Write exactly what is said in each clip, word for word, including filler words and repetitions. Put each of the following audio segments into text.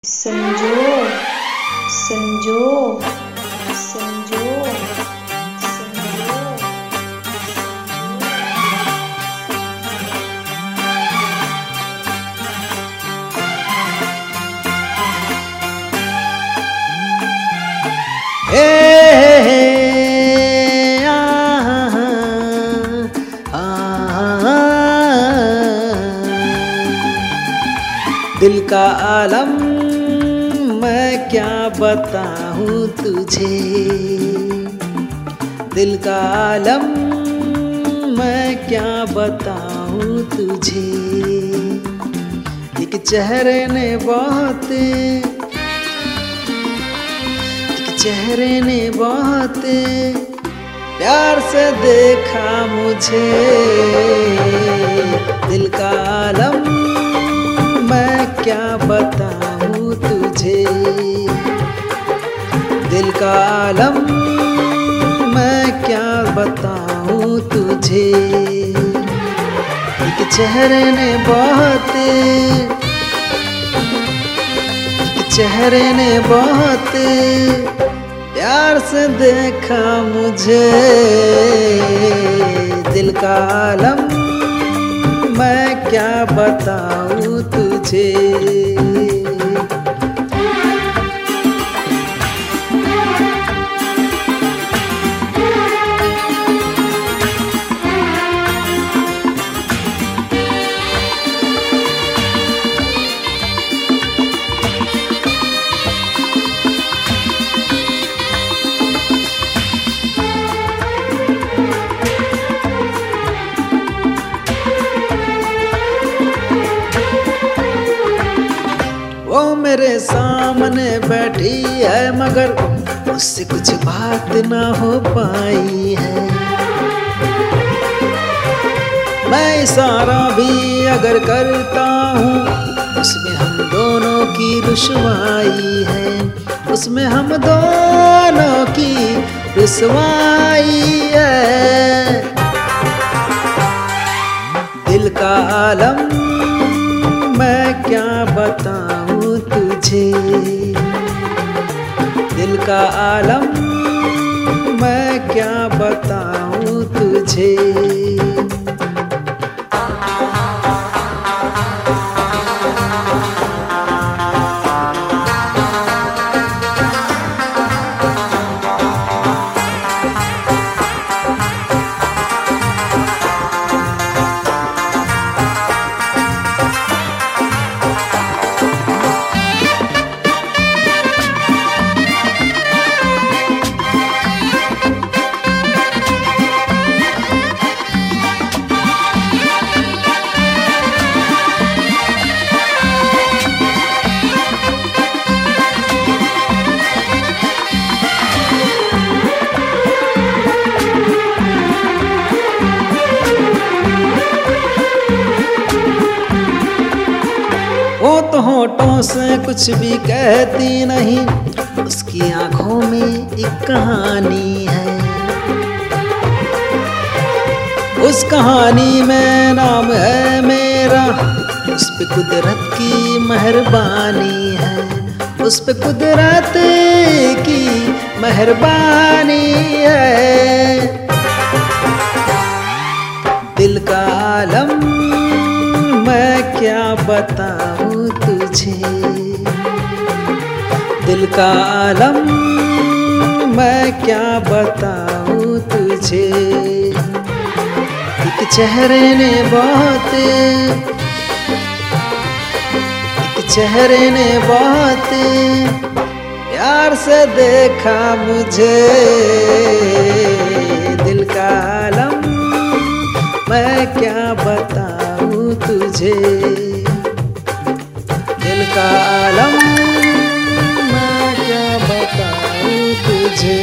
संजोग संजोग संजोग संजोग हे हे आ आ दिल का आलम मैं क्या बताऊं तुझे, दिल का आलम मैं क्या बताऊं तुझे। एक चेहरे ने बहुत एक चेहरे ने बहुत प्यार से देखा मुझे। दिल का आलम मैं क्या बताऊं तुझे, दिल का आलम मैं क्या बताऊं तुझे। एक चेहरे ने बहुत एक चेहरे ने बहुत प्यार से देखा मुझे। दिल का आलम मैं क्या बताऊं तुझे। वो मेरे सामने बैठी है मगर उससे कुछ बात ना हो पाई है। मैं इशारा भी अगर करता हूँ उसमें हम दोनों की रुसवाई है, उसमें हम दोनों की रुसवाई है। दिल का आलम मैं क्या बताऊं तुझे, दिल का आलम मैं क्या बताऊं तुझे। वो तो होठों से कुछ भी कहती नहीं, उसकी आंखों में एक कहानी है। उस कहानी में नाम है मेरा, उस पे कुदरत की मेहरबानी है, उस पे कुदरत की मेहरबानी है। दिल का आलम मैं क्या बताऊं तुझे, दिल का आलम मैं क्या बताऊं तुझे। एक चेहरे ने बहुत एक चेहरे ने बहुत प्यार से देखा मुझे। दिल का आलम मैं क्या बताऊं तुझे, दिल का आलम मैं क्या बताऊं तुझे।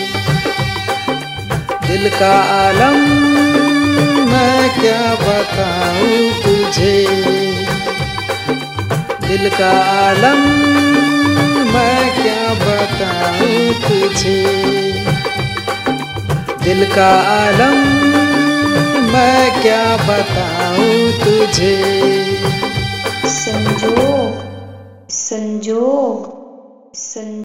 दिल का आलम मैं क्या बताऊं तुझे, दिल का आलम मैं क्या बताऊं तुझे। दिल का आलम मैं क्या बताऊं तुझे। संजोग संजोग संजोग